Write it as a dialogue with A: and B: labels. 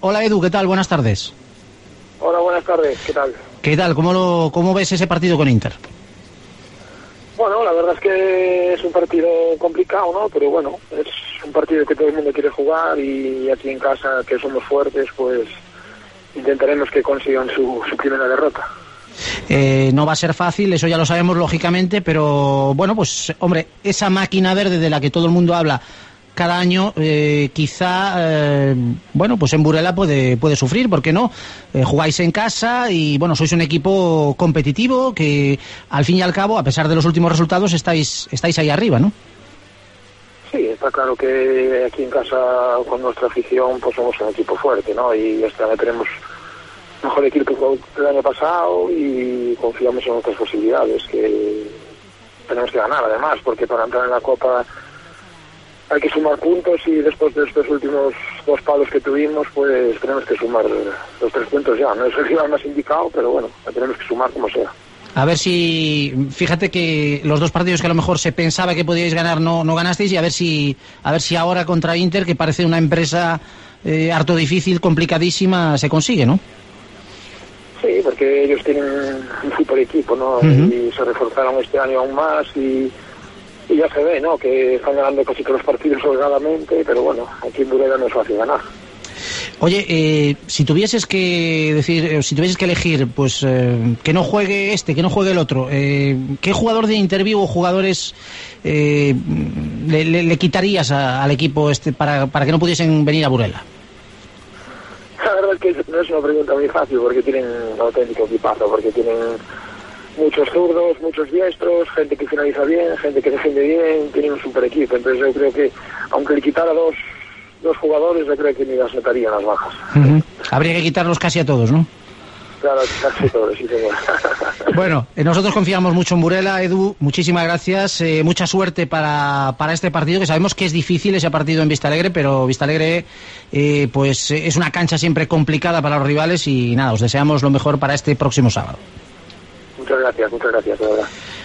A: Hola Edu, ¿qué tal? Buenas tardes.
B: Hola, buenas tardes, ¿qué tal?
A: ¿Qué tal? ¿Cómo ves ese partido con Inter?
B: Bueno, la verdad es que es un partido complicado, ¿no? Pero bueno, es un partido que todo el mundo quiere jugar y aquí en casa, que somos fuertes, pues intentaremos que consigan su primera derrota.
A: No va a ser fácil, eso ya lo sabemos lógicamente, pero bueno, pues hombre, esa máquina verde de la que todo el mundo habla cada año, quizá, bueno, pues en Burela puede sufrir, ¿por qué no? Jugáis en casa y bueno, sois un equipo competitivo que al fin y al cabo, a pesar de los últimos resultados, estáis ahí arriba, ¿no?
B: Sí, está claro que aquí en casa con nuestra afición pues somos un equipo fuerte, ¿no? Y este año tenemos mejor equipo que el año pasado y confiamos en nuestras posibilidades, que tenemos que ganar además, porque para entrar en la Copa hay que sumar puntos y después de estos últimos 2 palos que tuvimos, pues tenemos que sumar los 3 puntos ya. No es el rival más indicado, pero bueno, tenemos que sumar como sea.
A: A ver si, fíjate que los 2 partidos que a lo mejor se pensaba que podíais ganar no ganasteis, y a ver si ahora contra Inter, que parece una empresa harto difícil, complicadísima, se consigue, ¿no?
B: Sí, porque ellos tienen un super equipo, ¿no? Y se reforzaron este año aún más y ya se ve, ¿no? Que están ganando casi todos los partidos holgadamente, pero bueno, aquí en Burela no es fácil ganar.
A: Oye, si tuvieses que decir, si tuvieses que elegir, pues que no juegue que no juegue el otro, ¿qué jugador de Interview o jugadores le quitarías al equipo para que no pudiesen venir a Burela?
B: La verdad es que no es una pregunta muy fácil, porque tienen un auténtico equipazo, porque tienen muchos zurdos, muchos diestros, gente que finaliza bien, gente que defiende bien, tienen un super equipo. Entonces yo creo que, aunque le quitara dos jugadores, yo creo que ni las notarían las bajas.
A: Habría que quitarlos casi a todos, ¿no?
B: Claro, casi todos, sí señor.
A: Bueno, nosotros confiamos mucho en Burela, Edu, muchísimas gracias, mucha suerte para este partido, que sabemos que es difícil ese partido en Vistalegre, pero Vistalegre pues es una cancha siempre complicada para los rivales y nada, os deseamos lo mejor para este próximo sábado.
B: Muchas gracias, de verdad.